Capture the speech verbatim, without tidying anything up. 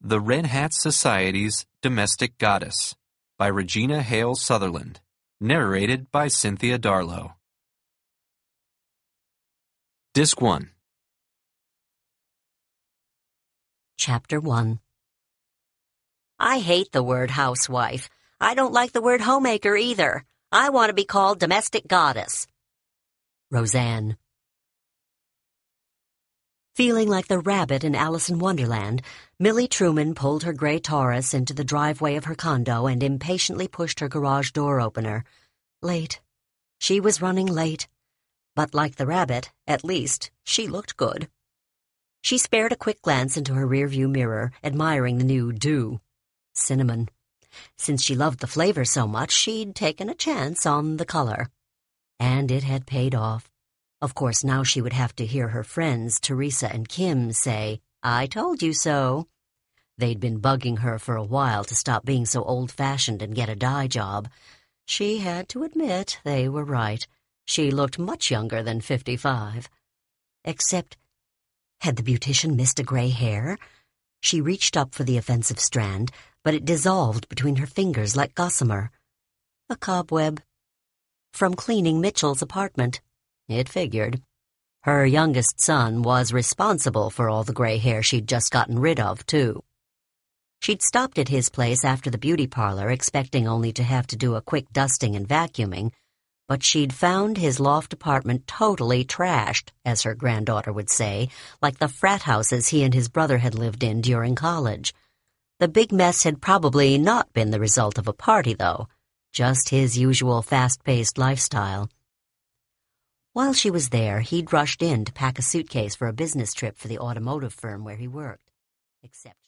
The Red Hat Society's Domestic Goddess by Regina Hale Sutherland. Narrated by Cynthia Darlow. Disc one. Chapter one. I hate the word housewife. I don't like the word homemaker either. I want to be called domestic goddess. Roseanne. Feeling like the rabbit in Alice in Wonderland, Millie Truman pulled her gray Taurus into the driveway of her condo and impatiently pushed her garage door opener. Late. She was running late. But like the rabbit, at least, she looked good. She spared a quick glance into her rearview mirror, admiring the new dew. Cinnamon. Since she loved the flavor so much, she'd taken a chance on the color. And it had paid off. Of course, now she would have to hear her friends, Teresa and Kim, say, "I told you so." They'd been bugging her for a while to stop being so old-fashioned and get a dye job. She had to admit they were right. She looked much younger than fifty-five. Except, had the beautician missed a gray hair? She reached up for the offensive strand, but it dissolved between her fingers like gossamer. A cobweb. From cleaning Mitchell's apartment. It figured. Her youngest son was responsible for all the gray hair she'd just gotten rid of, too. She'd stopped at his place after the beauty parlor, expecting only to have to do a quick dusting and vacuuming, but she'd found his loft apartment totally trashed, as her granddaughter would say, like the frat houses he and his brother had lived in during college. The big mess had probably not been the result of a party, though, just his usual fast-paced lifestyle. While she was there, he'd rushed in to pack a suitcase for a business trip for the automotive firm where he worked. Except